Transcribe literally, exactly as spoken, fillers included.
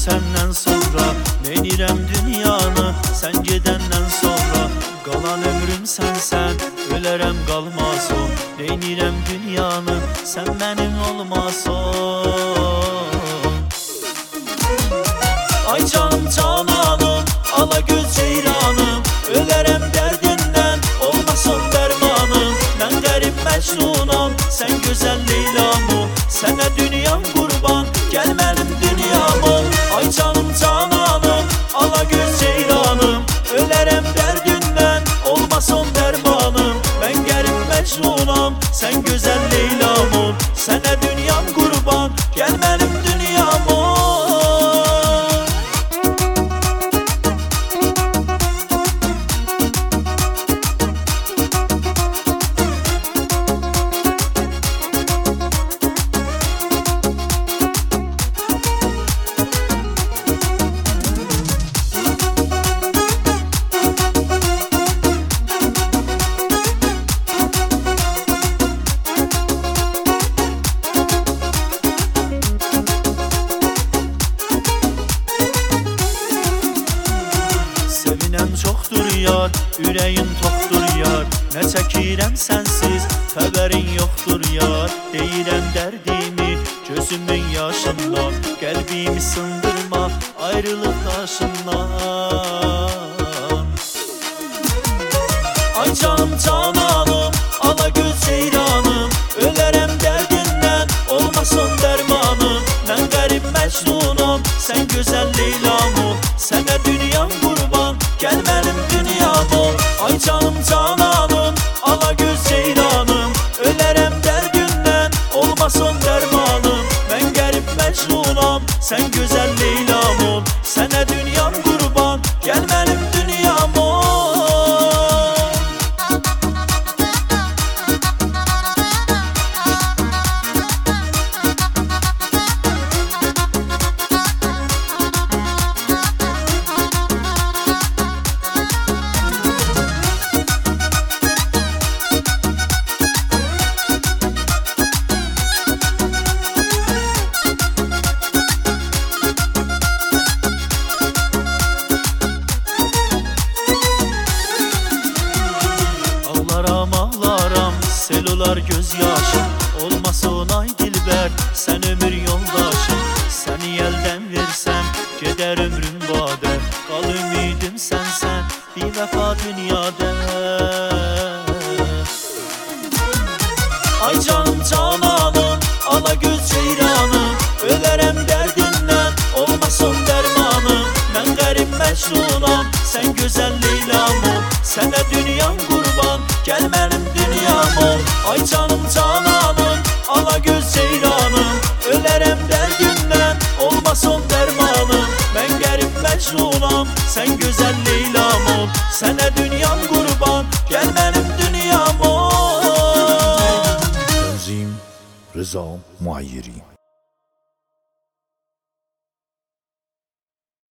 senden sonra, neynirəm dünyanı sen gedəndən sonra. Qalan ömrüm sənsən, ölərəm qalmason, neynirəm dünyanı sen mənim olmason. Ay canım cananım, ala göz ceyranım, ölərəm dərdindən, olmason dərmanım. Mən qərib məcnunam, sən gözəl Leylamım, sənə dünyam qurban, gəl mənim dünyamım. Ay canım cananım, ala göz ceyranım, ölərəm dərdindən, olmason dərmanım. Mən qərib məcnunam, sən gözəl Leylamım, sənə dünyam qurban, gəl mənim dünyamım. Sevinən çoxdur yar, ürəyin toxdur yar, nə çəkirəm sənsiz, xəbərin yoxdur yar. Deyirəm dərdimi gözümün yaşından, qəlbimi sındırma ayrılıq daşından. Ay canım cananım, ala göz ceyranım, ölərəm dərdindən, olmason dərmanım. Mən qərib məcnunam, sən gözəl Leylamım, sənə dünyam qurban, gəl mənim dünyamım. Ay canım cananım, ala göz ceyranım, ölərəm dərdindən, olmason dərmanım. Mən qərib məcnunam, sən gözəl Leylamım, sənə dünyam qurban, gəl mənim dünyamım. Ağlaram, sel olar göz yaşım, olmason ay dilbər, sən ömür yoldaşım. Səni əldən versəm, gedər ömrüm badə, qal ümidim sənsən, bir vəfa dünyada. Ay canım cananım, ala göz ceyranım, ölərəm dərdindən, olmason dərmanım. Mən qərib məcnunam, sən gözəl Leylamım, sənə dünyam qurban, gəl mənim dünyamım. Ay canım cananım, ala göz ceyranım, ölərəm dərdindən, olmason dərmanım. Mən qərib məcnunam, sən gözəl Leylamım, sənə dünyam qurban, gəl mənim dünyamım. Tənzim Rıza Muayyiri.